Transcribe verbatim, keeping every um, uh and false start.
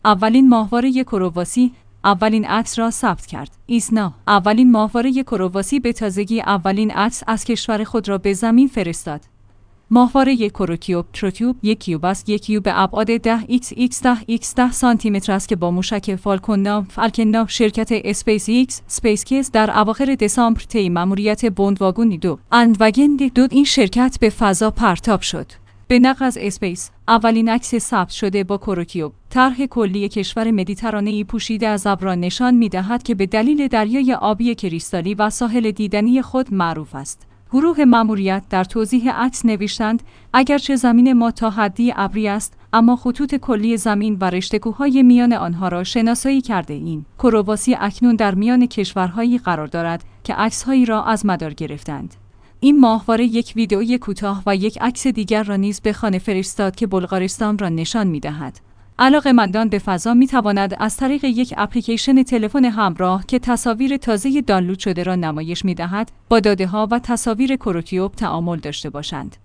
اولین ماهواره کرواسی اولین عکس را ثبت کرد. ایسنا اولین ماهواره کرواسی به تازگی اولین عکس از کشور خود را به زمین فرستاد. ماهواره کروکیوب تروکیوب یک کیوب است. یک کیوب به ابعاد ده ایکس ایکس ده ایکس ده سانتی متر است که با موشک فالکون نام فالکن نام شرکت اسپیس ایکس سپیس کیس در اواخر دسامبر طی ماموریت بوندواگن دو اندوگن دو این شرکت به فضا پرتاب شد. به نقل از اسپیس، اولین عکس ثبت شده با کروکیوب، طرح کلی کشور مدیترانه‌ای پوشیده از ابر را نشان می‌دهد که به دلیل دریای آبی کریستالی و ساحل دیدنی خود معروف است. گروه ماموریت در توضیح عکس نوشتند اگرچه زمین ما تا حدی ابری است، اما خطوط کلی زمین و رشته‌کوه‌های میان آنها را شناسایی کرده ایم. کرواسی اکنون در میان کشورهایی قرار دارد که عکس‌هایی را از مدار گرفتند. این ماهواره یک ویدئوی کوتاه و یک عکس دیگر را نیز به خانه فرستاد که بلغارستان را نشان می‌دهد. علاقه‌مندان به فضا می‌توانند از طریق یک اپلیکیشن تلفن همراه که تصاویر تازه دانلود شده را نمایش می‌دهد، با داده‌ها و تصاویر کروکیوب تعامل داشته باشند.